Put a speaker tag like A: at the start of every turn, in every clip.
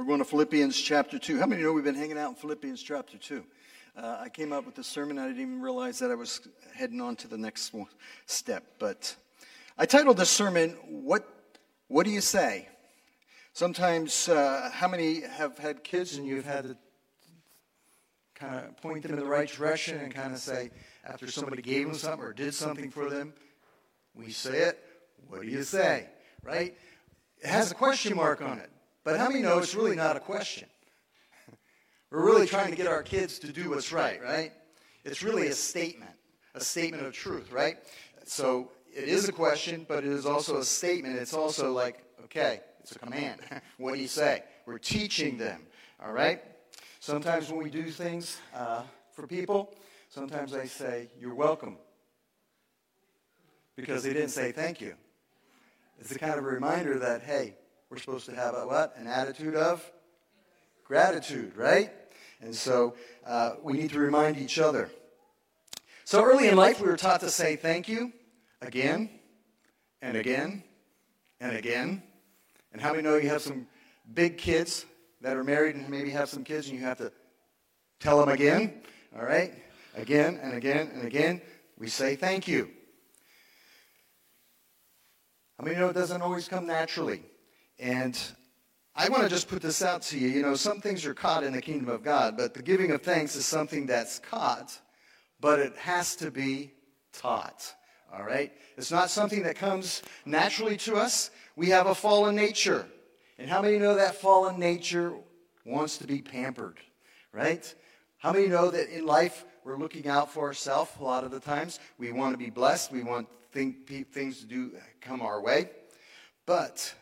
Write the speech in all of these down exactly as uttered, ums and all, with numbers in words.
A: We're going to Philippians chapter two. How many know we've been hanging out in Philippians chapter two? Uh, I came up with this sermon. I didn't even realize that I was heading on to the next step. But I titled this sermon, What What Do You Say? Sometimes, uh, how many have had kids and you've had to kind of point them in the right direction and kind of say, after somebody gave them something or did something for them, we say it, what do you say? Right? It has a question mark on it. But how many know it's really not a question? We're really trying to get our kids to do what's right, right? It's really a statement, a statement of truth, right? So it is a question, but it is also a statement. It's also like, okay, it's a command. What do you say? We're teaching them, all right? Sometimes when we do things uh, for people, sometimes I say, you're welcome, because they didn't say thank you. It's a kind of a reminder that, hey, we're supposed to have a what? An attitude of gratitude, right? And so uh, we need to remind each other. So early in life, we were taught to say thank you again and again and again. And how many know you have some big kids that are married and maybe have some kids and you have to tell them again, all right? Again and again and again, we say thank you. How many know it doesn't always come naturally? And I want to just put this out to you. You know, some things are caught in the kingdom of God, but the giving of thanks is something that's caught, but it has to be taught. All right? It's not something that comes naturally to us. We have a fallen nature. And how many know that fallen nature wants to be pampered? Right? How many know that in life we're looking out for ourselves a lot of the times? We want to be blessed. We want think, things to do come our way. But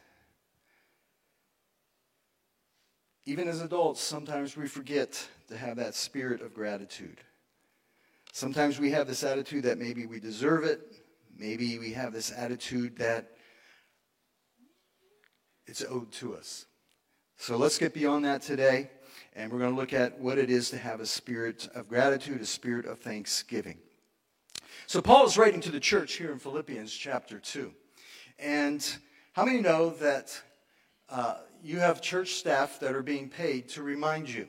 A: even as adults, sometimes we forget to have that spirit of gratitude. Sometimes we have this attitude that maybe we deserve it. Maybe we have this attitude that it's owed to us. So let's get beyond that today, and we're going to look at what it is to have a spirit of gratitude, a spirit of thanksgiving. So Paul is writing to the church here in Philippians chapter two. And how many know that uh, you have church staff that are being paid to remind you?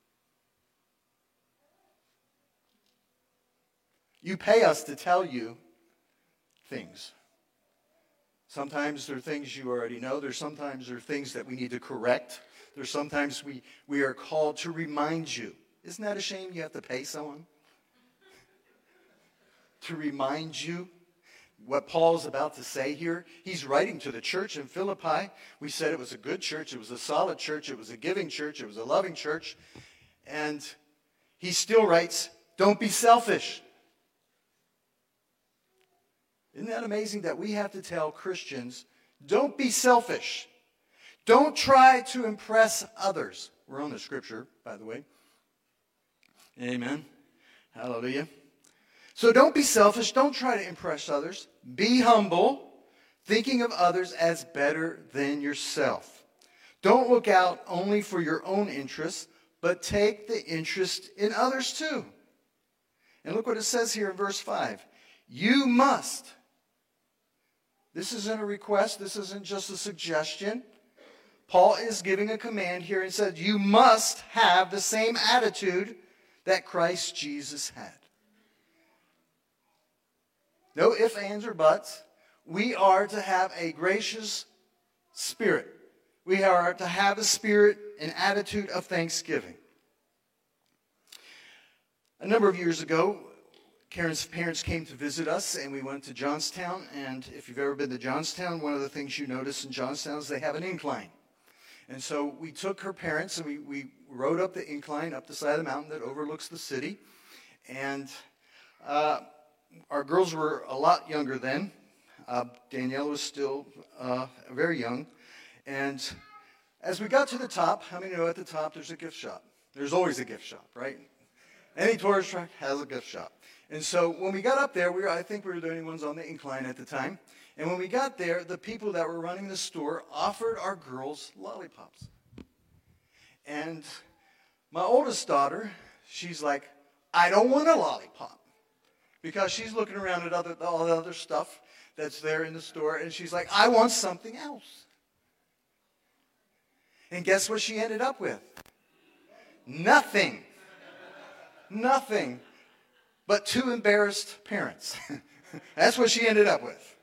A: You pay us to tell you things. Sometimes there are things you already know. There's sometimes there are things that we need to correct. There's sometimes we, we are called to remind you. Isn't that a shame you have to pay someone to remind you what Paul's about to say here? He's writing to the church in Philippi. We said it was a good church. It was a solid church. It was a giving church. It was a loving church. And he still writes, don't be selfish. Isn't that amazing that we have to tell Christians, don't be selfish. Don't try to impress others. We're on the scripture, by the way. Amen. Hallelujah. So don't be selfish. Don't try to impress others. Be humble, thinking of others as better than yourself. Don't look out only for your own interests, but take the interest in others too. And look what it says here in verse five. You must. This isn't a request. This isn't just a suggestion. Paul is giving a command here and said, you must have the same attitude that Christ Jesus had. No ifs, ands, or buts. We are to have a gracious spirit. We are to have a spirit, an attitude of thanksgiving. A number of years ago, Karen's parents came to visit us, and we went to Johnstown. And if you've ever been to Johnstown, one of the things you notice in Johnstown is they have an incline. And so we took her parents, and we, we rode up the incline, up the side of the mountain that overlooks the city. And uh, our girls were a lot younger then. Uh, Danielle was still uh, very young. And as we got to the top, how many know at the top there's a gift shop? There's always a gift shop, right? Any tourist truck has a gift shop. And so when we got up there, we were, I think we were the only ones on the incline at the time. And when we got there, the people that were running the store offered our girls lollipops. And my oldest daughter, she's like, I don't want a lollipop. Because she's looking around at other, all the other stuff that's there in the store, and she's like, I want something else. And guess what she ended up with? Nothing. Nothing but two embarrassed parents. That's what she ended up with.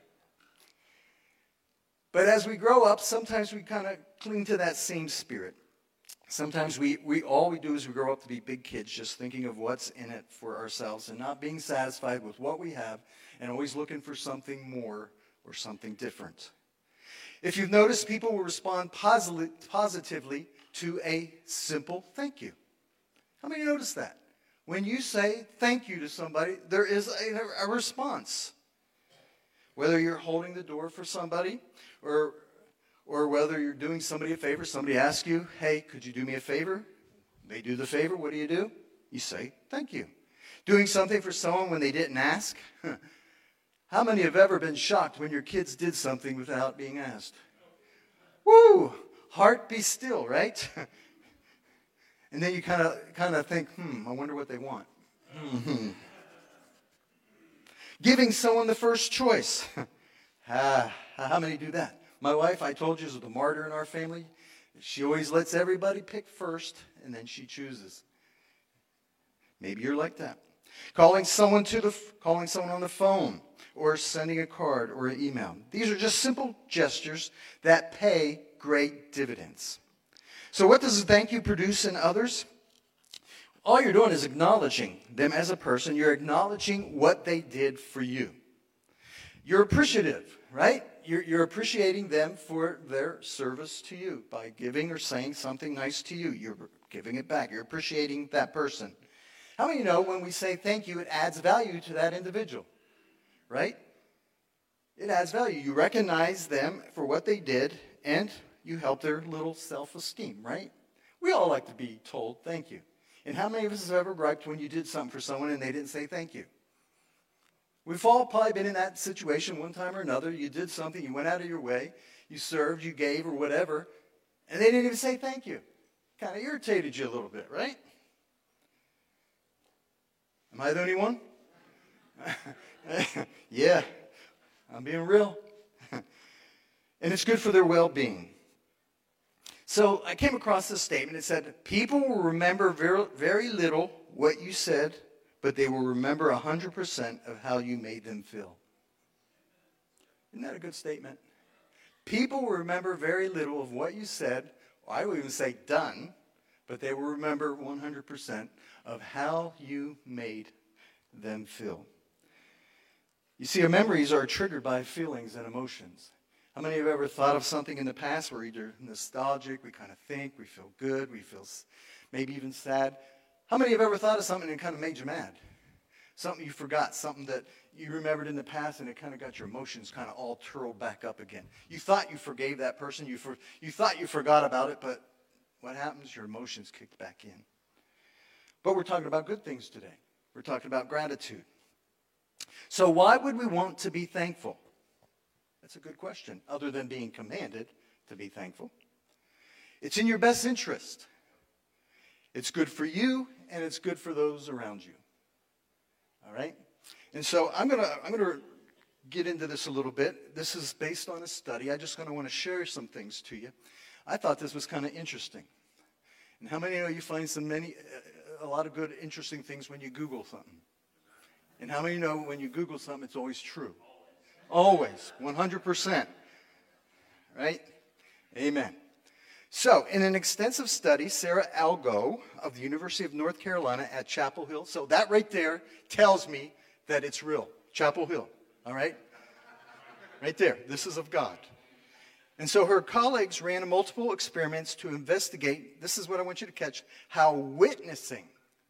A: But as we grow up, sometimes we kind of cling to that same spirit. Sometimes we, we all we do is we grow up to be big kids, just thinking of what's in it for ourselves and not being satisfied with what we have and always looking for something more or something different. If you've noticed, people will respond posit- positively to a simple thank you. How many notice that? When you say thank you to somebody, there is a, a response. Whether you're holding the door for somebody or, or whether you're doing somebody a favor, somebody asks you, hey, could you do me a favor? They do the favor. What do you do? You say thank you. Doing something for someone when they didn't ask? How many have ever been shocked when your kids did something without being asked? Woo! Heart be still, right? And then you kind of kind of think, hmm, I wonder what they want. Mm-hmm. Giving someone the first choice. ah, how many do that? My wife, I told you, is the martyr in our family. She always lets everybody pick first, and then she chooses. Maybe you're like that. Calling someone to the calling someone on the phone, or sending a card or an email. These are just simple gestures that pay great dividends. So what does a thank you produce in others? All you're doing is acknowledging them as a person. You're acknowledging what they did for you. You're appreciative, right? You're, you're appreciating them for their service to you by giving or saying something nice to you. You're giving it back. You're appreciating that person. How many know when we say thank you, it adds value to that individual, right? It adds value. You recognize them for what they did, and you help their little self-esteem, right? We all like to be told thank you. And how many of us have ever griped when you did something for someone and they didn't say thank you? We've all probably been in that situation one time or another. You did something, you went out of your way, you served, you gave, or whatever, and they didn't even say thank you. Kind of irritated you a little bit, right? Am I the only one? Yeah, I'm being real. And it's good for their well-being. So I came across this statement. It said, people will remember very, very little what you said, but they will remember one hundred percent of how you made them feel. Isn't that a good statement? People will remember very little of what you said, or I would even say done, but they will remember one hundred percent of how you made them feel. You see, our memories are triggered by feelings and emotions. How many have ever thought of something in the past where either nostalgic, we kind of think, we feel good, we feel maybe even sad? How many have ever thought of something and it kind of made you mad? Something you forgot, something that you remembered in the past and it kind of got your emotions kind of all twirled back up again. You thought you forgave that person, you, for, you thought you forgot about it, but what happens? Your emotions kicked back in. But we're talking about good things today. We're talking about gratitude. So why would we want to be thankful? That's a good question, other than being commanded to be thankful. It's in your best interest. It's good for you, and it's good for those around you. All right? And so I'm going to I'm going to get into this a little bit. This is based on a study. I just kind of want to share some things to you. I thought this was kind of interesting. And how many know you find some many a lot of good, interesting things when you Google something? And how many know when you Google something, it's always true? Always, one hundred percent, right? Amen. So, in an extensive study, Sarah Algo of the University of North Carolina at Chapel Hill, so that right there tells me that it's real. Chapel Hill, all right? Right there, this is of God. And so her colleagues ran multiple experiments to investigate, this is what I want you to catch, how witnessing,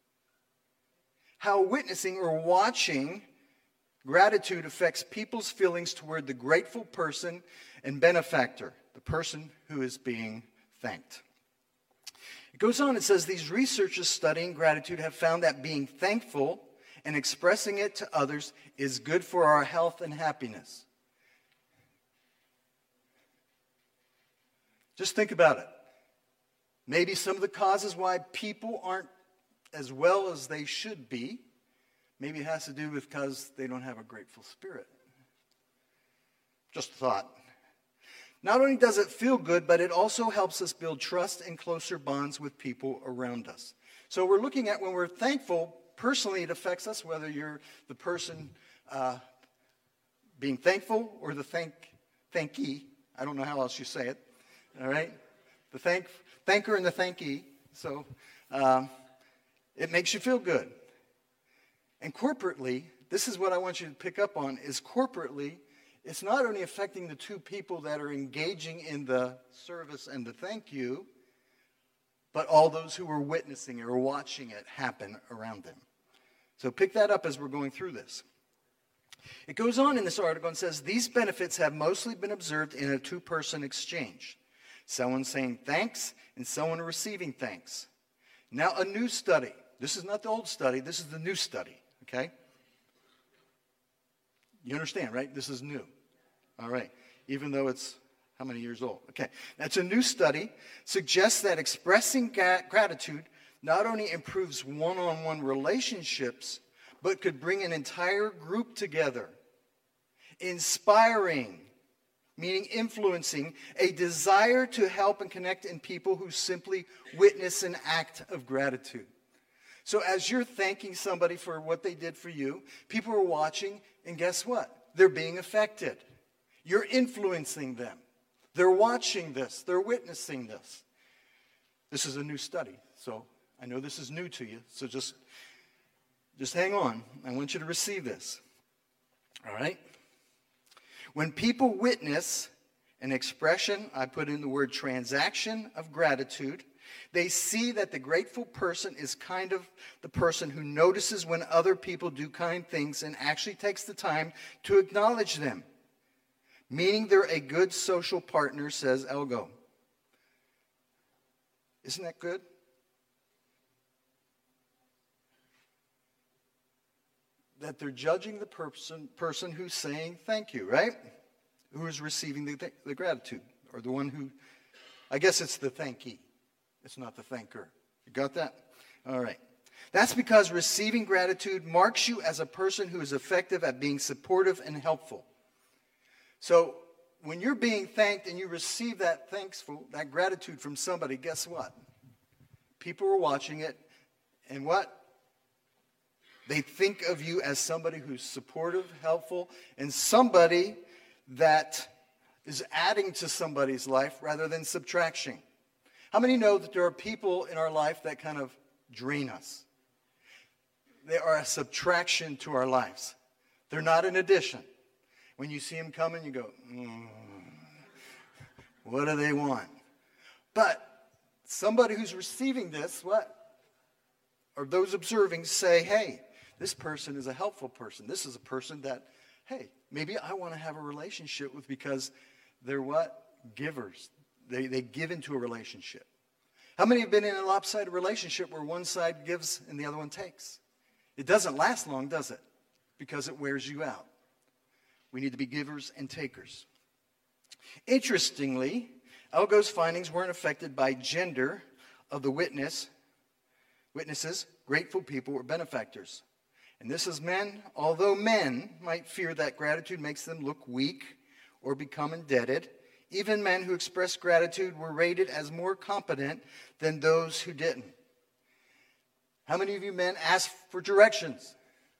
A: how witnessing or watching gratitude affects people's feelings toward the grateful person and benefactor, the person who is being thanked. It goes on, it says, these researchers studying gratitude have found that being thankful and expressing it to others is good for our health and happiness. Just think about it. Maybe some of the causes why people aren't as well as they should be, maybe it has to do with because they don't have a grateful spirit. Just a thought. Not only does it feel good, but it also helps us build trust and closer bonds with people around us. So we're looking at when we're thankful, personally it affects us, whether you're the person uh, being thankful or the thank thankee. I don't know how else you say it. All right? The thank thanker and the thankee. So um, it makes you feel good. And corporately, this is what I want you to pick up on, is corporately, it's not only affecting the two people that are engaging in the service and the thank you, but all those who are witnessing or watching it happen around them. So pick that up as we're going through this. It goes on in this article and says, these benefits have mostly been observed in a two-person exchange. Someone saying thanks and someone receiving thanks. Now a new study. This is not the old study. This is the new study, okay? You understand, right? This is new. All right. Even though it's how many years old? Okay. That's a new study. Suggests that expressing ga- gratitude not only improves one-on-one relationships, but could bring an entire group together. Inspiring, meaning influencing, a desire to help and connect in people who simply witness an act of gratitude. So as you're thanking somebody for what they did for you, people are watching, and guess what? They're being affected. You're influencing them. They're watching this. They're witnessing this. This is a new study, so I know this is new to you, so just, just hang on. I want you to receive this. All right? When people witness an expression, I put in the word transaction of gratitude, they see that the grateful person is kind of the person who notices when other people do kind things and actually takes the time to acknowledge them. Meaning they're a good social partner, says Elgo. Isn't that good? That they're judging the person, person who's saying thank you, right? Who is receiving the, th- the gratitude, or the one who, I guess it's the thankee. It's not the thanker. You got that? All right. That's because receiving gratitude marks you as a person who is effective at being supportive and helpful. So when you're being thanked and you receive that thankful, that gratitude from somebody, guess what? People are watching it, and what? They think of you as somebody who's supportive, helpful, and somebody that is adding to somebody's life rather than subtraction. How many know that there are people in our life that kind of drain us? They are a subtraction to our lives. They're not an addition. When you see them coming, you go, mm, what do they want? But somebody who's receiving this, what? Or those observing say, hey, this person is a helpful person. This is a person that, hey, maybe I want to have a relationship with, because they're what? Givers. They, they give into a relationship. How many have been in a lopsided relationship where one side gives and the other one takes? It doesn't last long, does it? Because it wears you out. We need to be givers and takers. Interestingly, Elgo's findings weren't affected by gender of the witness, witnesses, grateful people, or benefactors. And this is men, although men might fear that gratitude makes them look weak or become indebted, even men who expressed gratitude were rated as more competent than those who didn't. How many of you men ask for directions?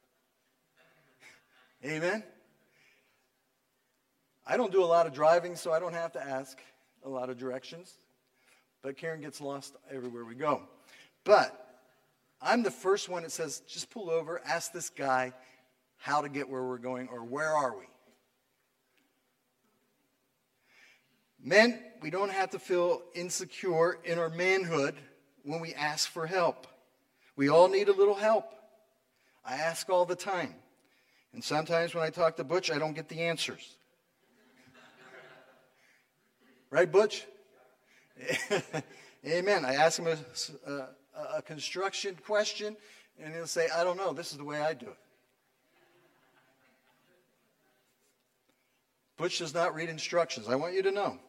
A: Amen? I don't do a lot of driving, so I don't have to ask a lot of directions. But Karen gets lost everywhere we go. But I'm the first one that says, just pull over, ask this guy how to get where we're going, or where are we? Men, we don't have to feel insecure in our manhood when we ask for help. We all need a little help. I ask all the time. And sometimes when I talk to Butch, I don't get the answers. Right, Butch? Amen. I ask him a, a, a construction question, and he'll say, I don't know. This is the way I do it. Butch does not read instructions. I want you to know.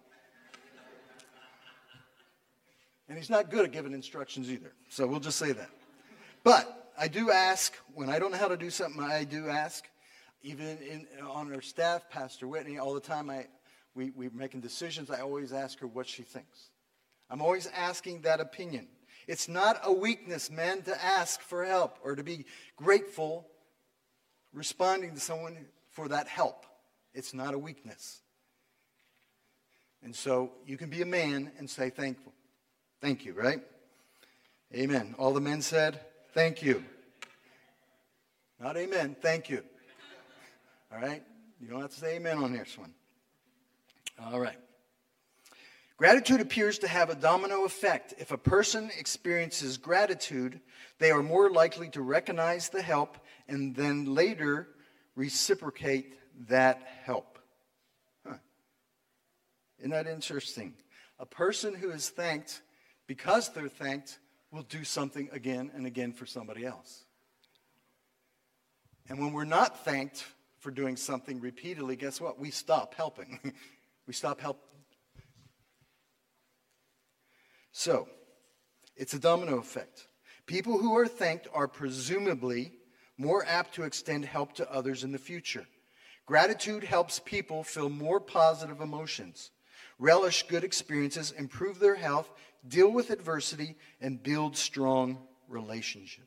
A: And he's not good at giving instructions either. So we'll just say that. But I do ask, when I don't know how to do something, I do ask. Even in, on our staff, Pastor Whitney, all the time, I we, we're making decisions, I always ask her what she thinks. I'm always asking that opinion. It's not a weakness, men, to ask for help or to be grateful responding to someone for that help. It's not a weakness. And so you can be a man and say thankful. Thank you, right? Amen. All the men said, thank you. Not amen, thank you. All right? You don't have to say amen on this one. All right. Gratitude appears to have a domino effect. If a person experiences gratitude, they are more likely to recognize the help and then later reciprocate that help. Huh. Isn't that interesting? A person who is thanked, because they're thanked, will do something again and again for somebody else. And when we're not thanked for doing something repeatedly, guess what? We stop helping. we stop helping. So, it's a domino effect. People who are thanked are presumably more apt to extend help to others in the future. Gratitude helps people feel more positive emotions, relish good experiences, improve their health, deal with adversity, and build strong relationships.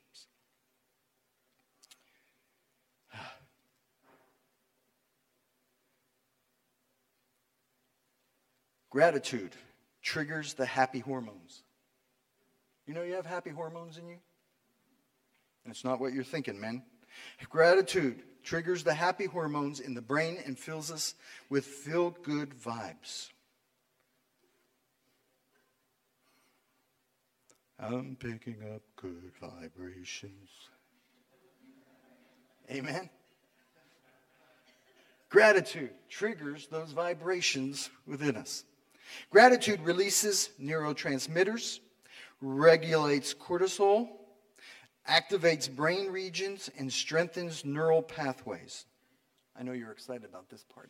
A: Gratitude triggers the happy hormones. You know you have happy hormones in you? And it's not what you're thinking, men. Gratitude triggers the happy hormones in the brain and fills us with feel-good vibes. I'm picking up good vibrations. Amen? Gratitude triggers those vibrations within us. Gratitude releases neurotransmitters, regulates cortisol, activates brain regions, and strengthens neural pathways. I know you're excited about this part.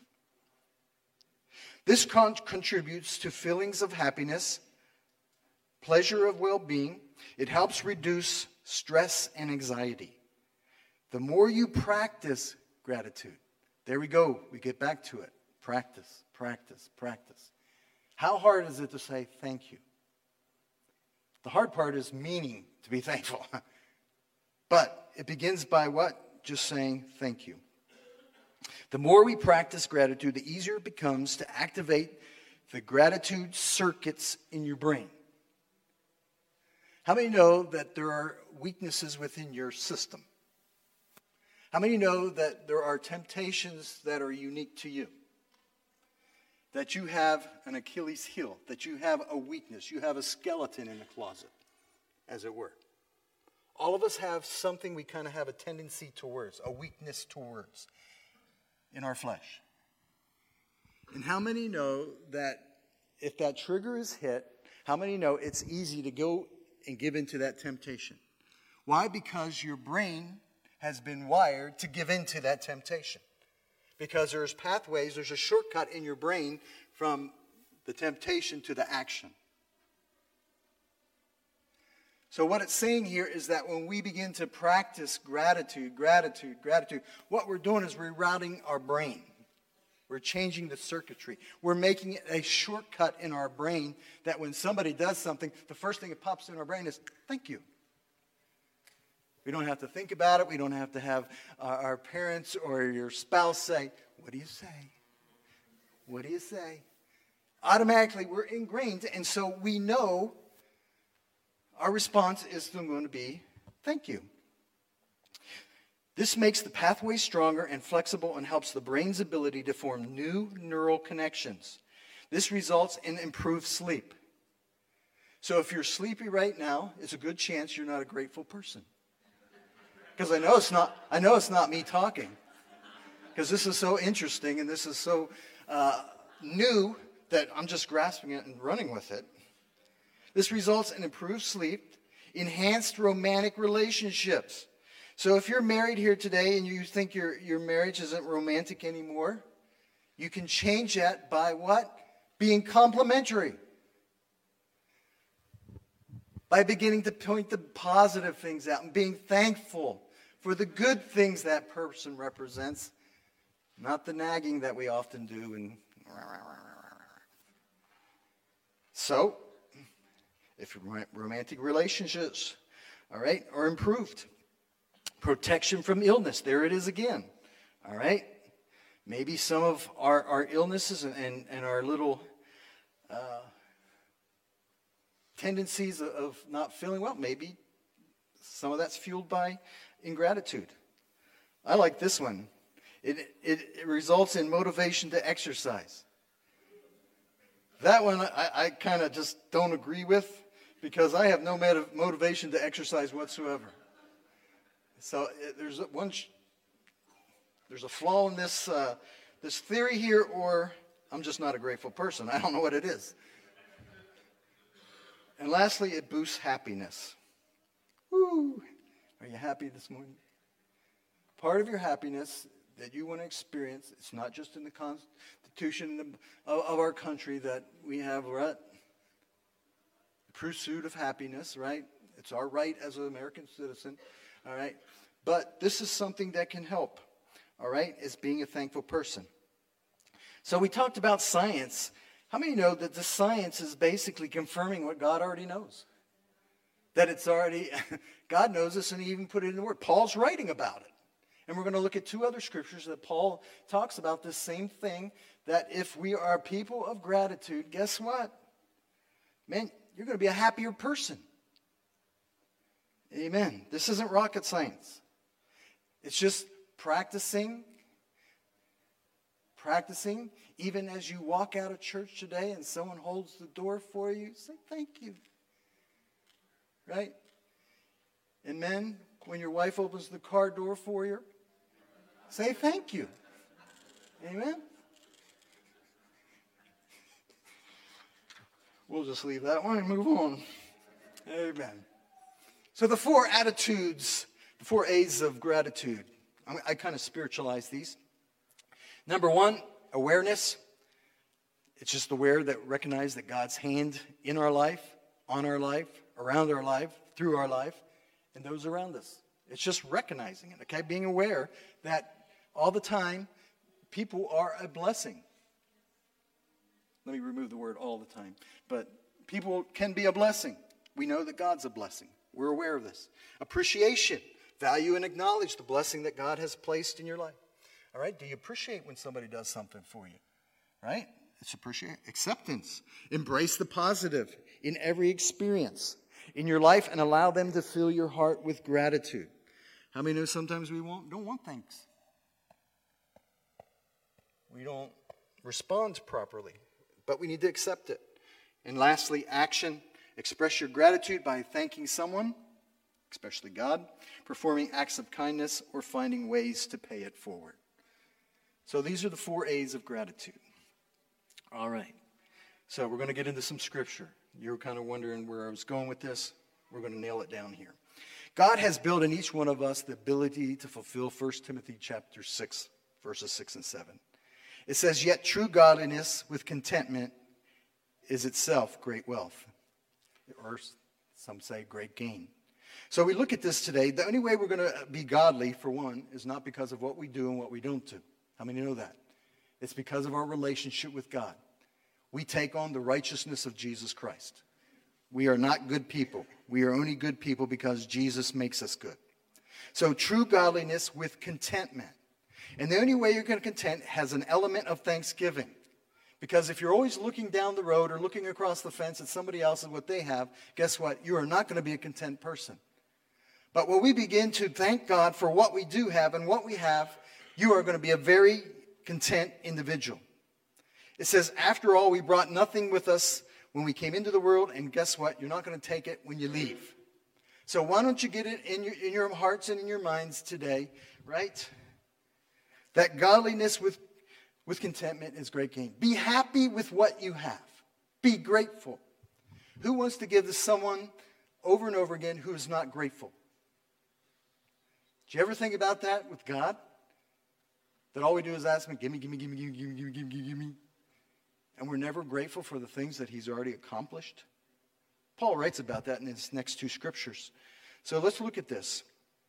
A: This con- contributes to feelings of happiness, pleasure of well-being. It helps reduce stress and anxiety. The more you practice gratitude, there we go, we get back to it. Practice, practice, practice. How hard is it to say thank you? The hard part is meaning to be thankful. But it begins by what? Just saying thank you. The more we practice gratitude, the easier it becomes to activate the gratitude circuits in your brain. How many know that there are weaknesses within your system? How many know that there are temptations that are unique to you? That you have an Achilles heel, that you have a weakness, you have a skeleton in the closet, as it were. All of us have something we kind of have a tendency towards, a weakness towards in our flesh. And how many know that if that trigger is hit, how many know it's easy to go and give into that temptation? Why? Because your brain has been wired to give into that temptation. Because there's pathways, there's a shortcut in your brain from the temptation to the action. So what it's saying here is that when we begin to practice gratitude, gratitude, gratitude, what we're doing is rerouting our brain. We're changing the circuitry. We're making it a shortcut in our brain that when somebody does something, the first thing that pops in our brain is, thank you. We don't have to think about it. We don't have to have uh, our parents or your spouse say, what do you say? What do you say? Automatically, we're ingrained, and so we know our response is going to be, thank you. This makes the pathway stronger and flexible and helps the brain's ability to form new neural connections. This results in improved sleep. So if you're sleepy right now, it's a good chance you're not a grateful person. Because I know it's not, I know it's not me talking. Because this is so interesting and this is so uh, new that I'm just grasping it and running with it. This results in improved sleep, enhanced romantic relationships. So if you're married here today and you think your, your marriage isn't romantic anymore, you can change that by what? Being complimentary. By beginning to point the positive things out and being thankful for the good things that person represents, not the nagging that we often do and So, if romantic relationships, all right, are improved. Protection from illness, there it is again, all right? Maybe some of our, our illnesses and, and, and our little uh, tendencies of, of not feeling well, maybe some of that's fueled by ingratitude. I like this one. It, it, it results in motivation to exercise. That one I, I kind of just don't agree with because I have no motiv- motivation to exercise whatsoever. So it, there's a, one, there's a flaw in this uh, this theory here, or I'm just not a grateful person. I don't know what it is. And lastly, it boosts happiness. Woo! Are you happy this morning? Part of your happiness that you want to experience, it's not just in the Constitution of, of our country that we have, right? The pursuit of happiness, right? It's our right as an American citizen, all right? But this is something that can help, all right, is being a thankful person. So we talked about science. How many know that the science is basically confirming what God already knows? That it's already, God knows this and he even put it in the Word. Paul's writing about it. And we're going to look at two other scriptures that Paul talks about this same thing, that if we are people of gratitude, guess what? Man, you're going to be a happier person. Amen. This isn't rocket science. It's just practicing, practicing, even as you walk out of church today and someone holds the door for you, say thank you. Right? And men, when your wife opens the car door for you, say thank you. Amen? We'll just leave that one and move on. Amen. So the four attitudes, the four A's of gratitude. I, I kind of spiritualize these. Number one, awareness. It's just aware that recognize that God's hand in our life, on our life, around our life, through our life, and those around us. It's just recognizing it, okay? Being aware that all the time, people are a blessing. Let me remove the word all the time. But people can be a blessing. We know that God's a blessing. We're aware of this. Appreciation. Value and acknowledge the blessing that God has placed in your life. All right? Do you appreciate when somebody does something for you? Right? It's appreciate. Acceptance. Embrace the positive in every experience in your life and allow them to fill your heart with gratitude. How many know sometimes we won't, don't want thanks? We don't respond properly, but we need to accept it. And lastly, action. Express your gratitude by thanking someone, especially God, performing acts of kindness, or finding ways to pay it forward. So these are the four A's of gratitude. All right. So we're going to get into some scripture. You're kind of wondering where I was going with this. We're going to nail it down here. God has built in each one of us the ability to fulfill First Timothy chapter six, verses six and seven. It says, yet true godliness with contentment is itself great wealth. Or some say great gain. So we look at this today. The only way we're going to be godly, for one, is not because of what we do and what we don't do. How many know that? It's because of our relationship with God. We take on the righteousness of Jesus Christ. We are not good people. We are only good people because Jesus makes us good. So true godliness with contentment. And the only way you're going to content has an element of thanksgiving. Because if you're always looking down the road or looking across the fence at somebody else and what they have, guess what? You are not going to be a content person. But when we begin to thank God for what we do have and what we have, you are going to be a very content individual. It says, after all, we brought nothing with us when we came into the world, and guess what? You're not going to take it when you leave. So why don't you get it in your, in your hearts and in your minds today, right? That godliness with, with contentment is great gain. Be happy with what you have. Be grateful. Who wants to give to someone over and over again who is not grateful? Did you ever think about that with God? That all we do is ask him, give me, give me, give me, give me, give me, give me, give me, give me. And we're never grateful for the things that he's already accomplished. Paul writes about that in his next two scriptures. So let's look at this.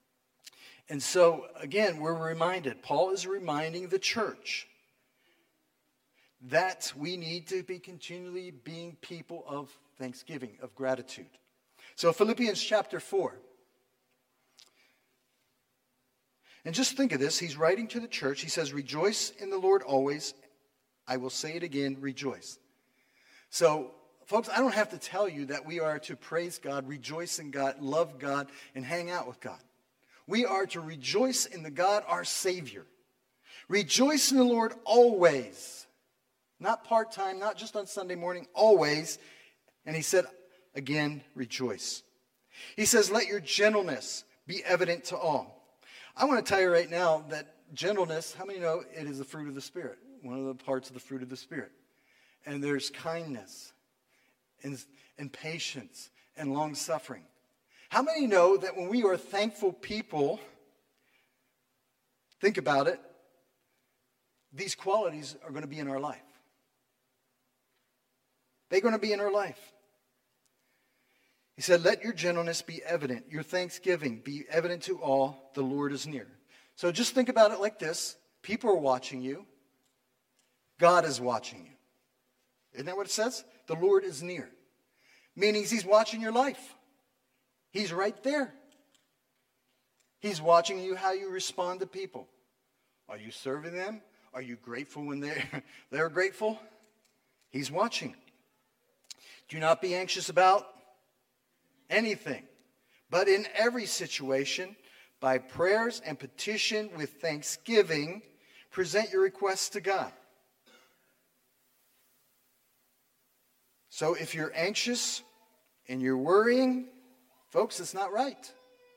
A: And so, again, we're reminded, Paul is reminding the church that we need to be continually being people of thanksgiving, of gratitude. So Philippians chapter four. And just think of this. He's writing to the church. He says, rejoice in the Lord always. I will say it again, rejoice. So, folks, I don't have to tell you that we are to praise God, rejoice in God, love God, and hang out with God. We are to rejoice in the God, our Savior. Rejoice in the Lord always. Not part-time, not just on Sunday morning, always. And he said, again, rejoice. He says, let your gentleness be evident to all. I want to tell you right now that gentleness, how many know it is the fruit of the Spirit? One of the parts of the fruit of the Spirit. And there's kindness and, and patience and long-suffering. How many know that when we are thankful people, think about it, these qualities are going to be in our life. They're going to be in our life. He said, let your gentleness be evident, your thanksgiving be evident to all, the Lord is near. So just think about it like this. People are watching you. God is watching you. Isn't that what it says? The Lord is near. Meaning he's watching your life. He's right there. He's watching you, how you respond to people. Are you serving them? Are you grateful when they're, they're grateful? He's watching. Do not be anxious about anything, but in every situation, by prayers and petition with thanksgiving, present your requests to God. So if you're anxious and you're worrying, folks, it's not right.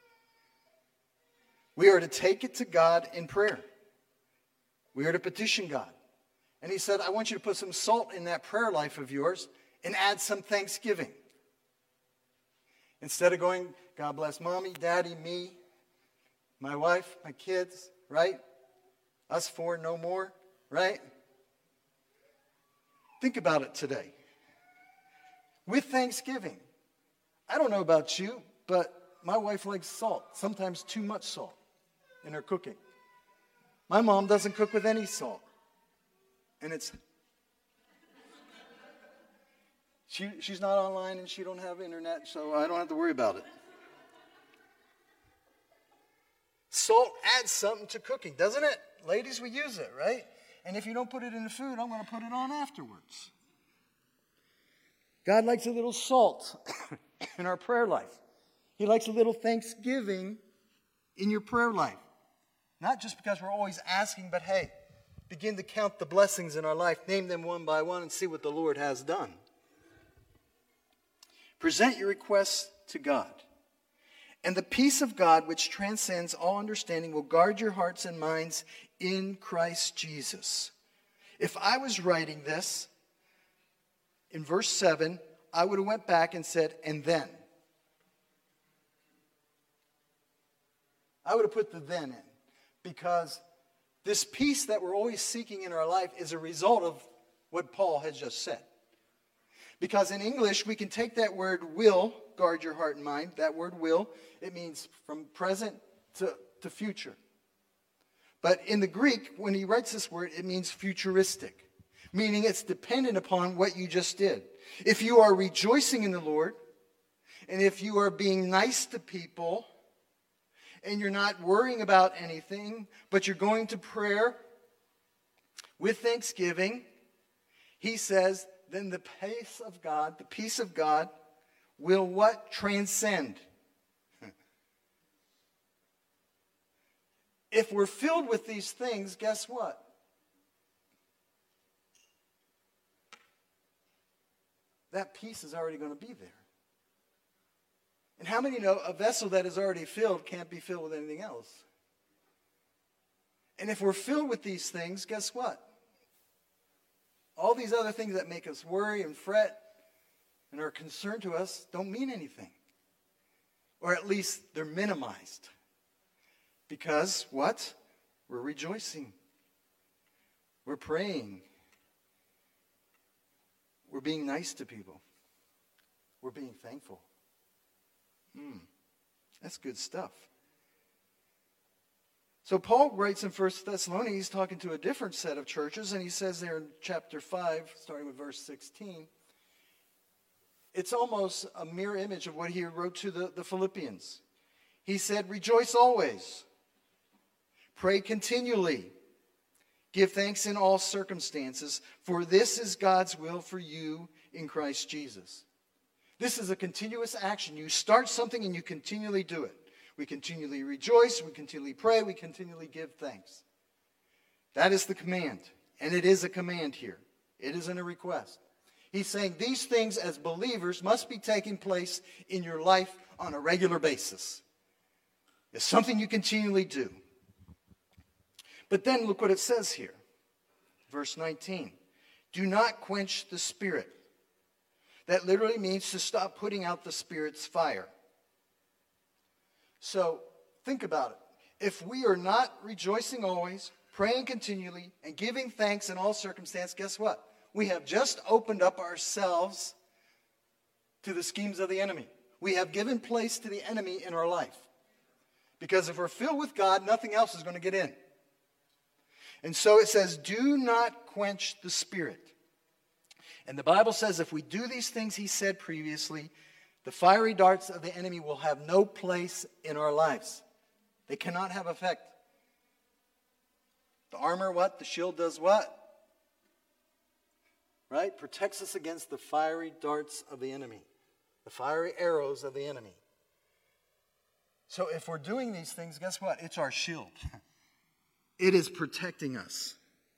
A: We are to take it to God in prayer. We are to petition God. And he said, I want you to put some salt in that prayer life of yours and add some thanksgiving. Instead of going, God bless mommy, daddy, me, my wife, my kids, right? Us four, no more, right? Think about it today. With thanksgiving. I don't know about you, but my wife likes salt, sometimes too much salt in her cooking. My mom doesn't cook with any salt. And it's... She, she's not online and she don't have internet, so I don't have to worry about it. Salt adds something to cooking, doesn't it? Ladies, we use it, right? And if you don't put it in the food, I'm going to put it on afterwards. God likes a little salt in our prayer life. He likes a little thanksgiving in your prayer life. Not just because we're always asking, but hey, begin to count the blessings in our life, name them one by one, and see what the Lord has done. Present your requests to God. And the peace of God, which transcends all understanding, will guard your hearts and minds in Christ Jesus. If I was writing this in verse seven, I would have went back and said, and then. I would have put the then in. Because this peace that we're always seeking in our life is a result of what Paul has just said. Because in English, we can take that word will, guard your heart and mind, that word will, it means from present to, to future. But in the Greek, when he writes this word, it means futuristic, meaning it's dependent upon what you just did. If you are rejoicing in the Lord, and if you are being nice to people, and you're not worrying about anything, but you're going to prayer with thanksgiving, he says, then the peace of God, the peace of God will what? Transcend. If we're filled with these things, guess what? That peace is already going to be there. And how many know a vessel that is already filled can't be filled with anything else? And if we're filled with these things, guess what? All these other things that make us worry and fret and are a concern to us don't mean anything. Or at least they're minimized. Because what? We're rejoicing. We're praying. We're being nice to people. We're being thankful. Hmm, that's good stuff. So Paul writes in First Thessalonians, he's talking to a different set of churches, and he says there in chapter five, starting with verse sixteen, it's almost a mirror image of what he wrote to the, the Philippians. He said, rejoice always, pray continually, give thanks in all circumstances, for this is God's will for you in Christ Jesus. This is a continuous action. You start something and you continually do it. We continually rejoice, we continually pray, we continually give thanks. That is the command, and it is a command here. It isn't a request. He's saying these things as believers must be taking place in your life on a regular basis. It's something you continually do. But then look what it says here. Verse nineteen. Do not quench the Spirit. That literally means to stop putting out the Spirit's fire. So think about it. If we are not rejoicing always, praying continually, and giving thanks in all circumstances, guess what? We have just opened up ourselves to the schemes of the enemy. We have given place to the enemy in our life. Because if we're filled with God, nothing else is going to get in. And so it says, do not quench the Spirit. And the Bible says if we do these things he said previously, the fiery darts of the enemy will have no place in our lives. They cannot have effect. The armor, what? The shield does what? Right? Protects us against the fiery darts of the enemy. The fiery arrows of the enemy. So if we're doing these things, guess what? It's our shield. It is protecting us.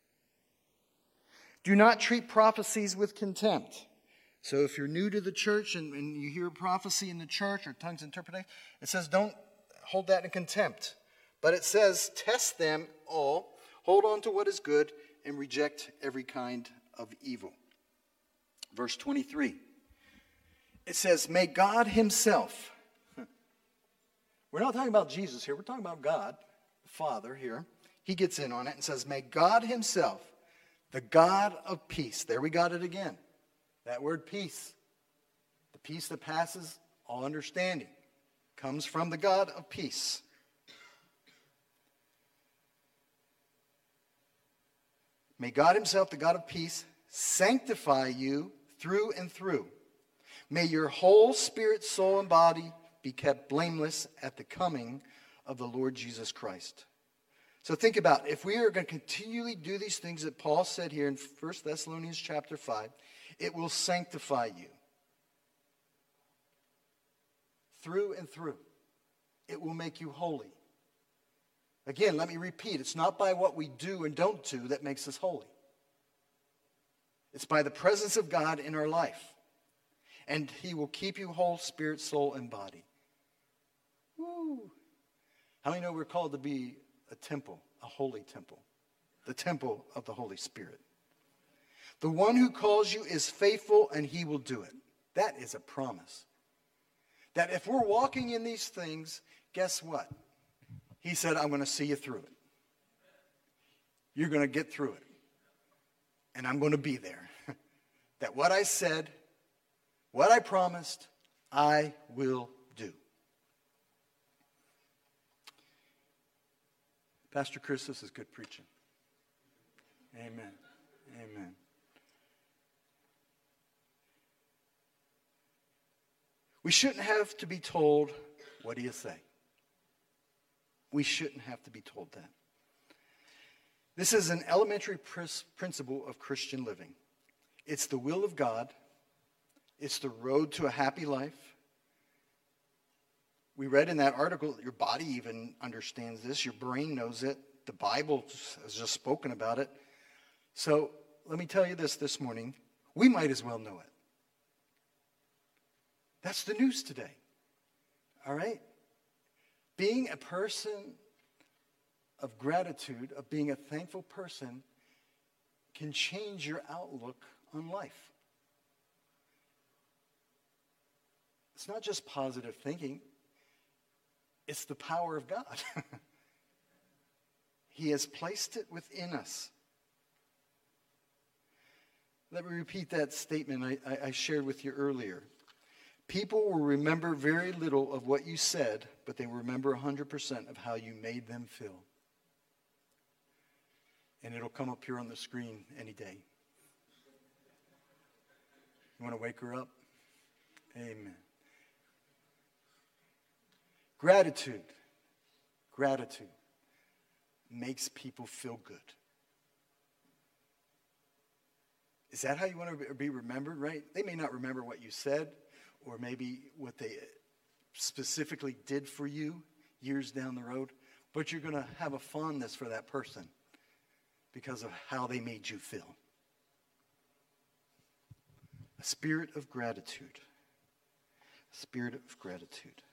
A: Do not treat prophecies with contempt. So if you're new to the church and, and you hear prophecy in the church or tongues interpretation, it says don't hold that in contempt. But it says test them all, hold on to what is good, and reject every kind of evil. Verse twenty-three. It says, may God himself. We're not talking about Jesus here. We're talking about God, the Father here. He gets in on it and says, may God himself, the God of peace. There we got it again. That word peace. The peace that passes all understanding comes from the God of peace. May God himself, the God of peace, sanctify you through and through. May your whole spirit, soul, and body be kept blameless at the coming of the Lord Jesus Christ. So think about it. If we are going to continually do these things that Paul said here in First Thessalonians chapter five, it will sanctify you. Through and through. It will make you holy. Again, let me repeat. It's not by what we do and don't do that makes us holy. It's by the presence of God in our life. And he will keep you whole, spirit, soul, and body. Woo. How many know we're called to be a temple, a holy temple? The temple of the Holy Spirit. The one who calls you is faithful and he will do it. That is a promise. That if we're walking in these things, guess what? He said, I'm going to see you through it. You're going to get through it. And I'm going to be there. That what I said, what I promised, I will do. Pastor Chris, this is good preaching. Amen. Amen. We shouldn't have to be told, what do you say? We shouldn't have to be told that. This is an elementary principle of Christian living. It's the will of God. It's the road to a happy life. We read in that article that your body even understands this. Your brain knows it. The Bible has just spoken about it. So let me tell you this this morning. We might as well know it. That's the news today. All right? Being a person of gratitude, of being a thankful person, can change your outlook on life. It's not just positive thinking. It's the power of God. He has placed it within us. Let me repeat that statement I, I, I shared with you earlier. People will remember very little of what you said, but they will remember one hundred percent of how you made them feel. And it'll come up here on the screen any day. You want to wake her up? Amen. Gratitude. Gratitude makes people feel good. Is that how you want to be remembered, right? They may not remember what you said or maybe what they specifically did for you years down the road, but you're going to have a fondness for that person because of how they made you feel. A spirit of gratitude. A spirit of gratitude.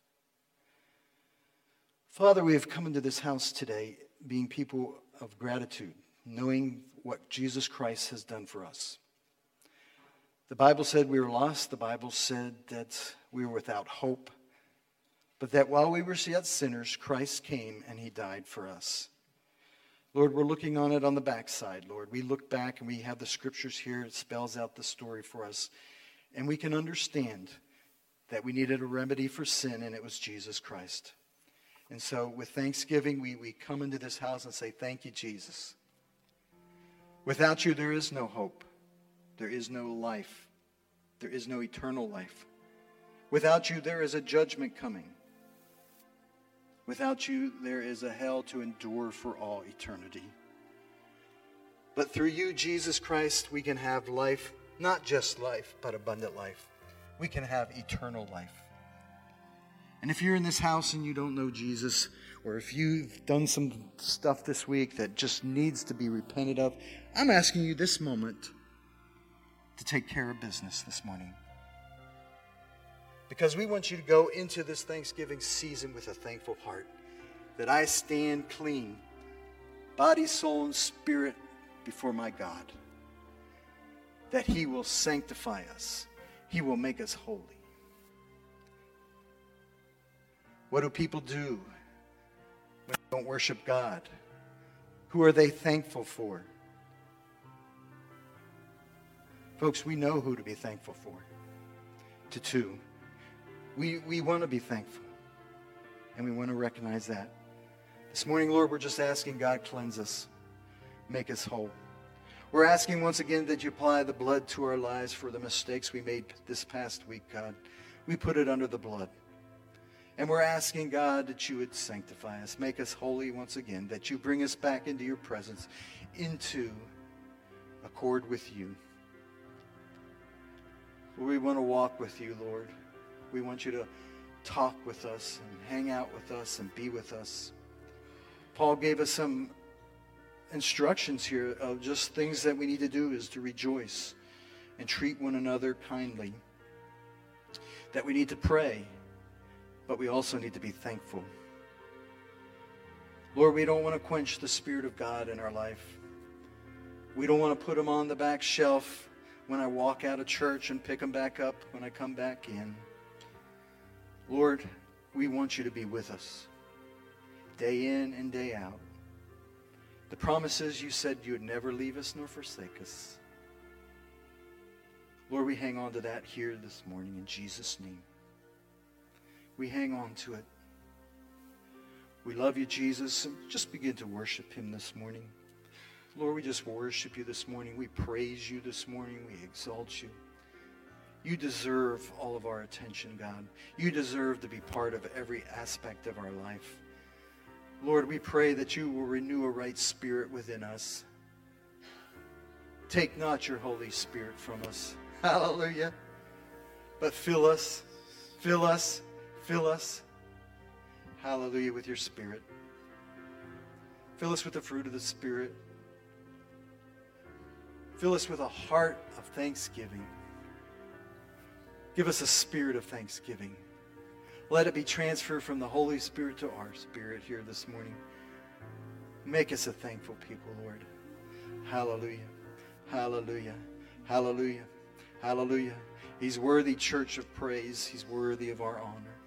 A: Father, we have come into this house today being people of gratitude, knowing what Jesus Christ has done for us. The Bible said we were lost. The Bible said that we were without hope. But that while we were yet sinners, Christ came and he died for us. Lord, we're looking on it on the backside, Lord. We look back and we have the scriptures here. It spells out the story for us. And we can understand that we needed a remedy for sin, and it was Jesus Christ. And so with thanksgiving, we, we come into this house and say, thank you, Jesus. Without you, there is no hope. There is no life. There is no eternal life. Without you, there is a judgment coming. Without you, there is a hell to endure for all eternity. But through you, Jesus Christ, we can have life, not just life, but abundant life. We can have eternal life. And if you're in this house and you don't know Jesus, or if you've done some stuff this week that just needs to be repented of, I'm asking you this moment to take care of business this morning. Because we want you to go into this Thanksgiving season with a thankful heart. That I stand clean, body, soul, and spirit before my God. That he will sanctify us. He will make us holy. What do people do when they don't worship God? Who are they thankful for? Folks, we know who to be thankful for. To two. We, we want to be thankful. And we want to recognize that. This morning, Lord, we're just asking God, cleanse us. Make us whole. We're asking once again that you apply the blood to our lives for the mistakes we made this past week, God. We put it under the blood. And we're asking, God, that you would sanctify us, make us holy once again, that you bring us back into your presence, into accord with you. We want to walk with you, Lord. We want you to talk with us and hang out with us and be with us. Paul gave us some instructions here of just things that we need to do is to rejoice and treat one another kindly. That we need to pray, but we also need to be thankful. Lord, we don't want to quench the Spirit of God in our life. We don't want to put him on the back shelf when I walk out of church and pick him back up when I come back in. Lord, we want you to be with us day in and day out. The promises you said you would never leave us nor forsake us. Lord, we hang on to that here this morning in Jesus' name. We hang on to it. We love you, Jesus, and just begin to worship him this morning. Lord, we just worship you this morning. We praise you this morning. We exalt you. You deserve all of our attention, God. You deserve to be part of every aspect of our life. Lord, we pray that you will renew a right spirit within us. Take not your Holy Spirit from us. Hallelujah. But fill us, fill us, fill us. Hallelujah, with your Spirit. Fill us with the fruit of the Spirit. Fill us with a heart of thanksgiving. Give us a spirit of thanksgiving. Let it be transferred from the Holy Spirit to our spirit here this morning. Make us a thankful people, Lord. Hallelujah. Hallelujah. Hallelujah. Hallelujah. He's worthy, church, of praise. He's worthy of our honor.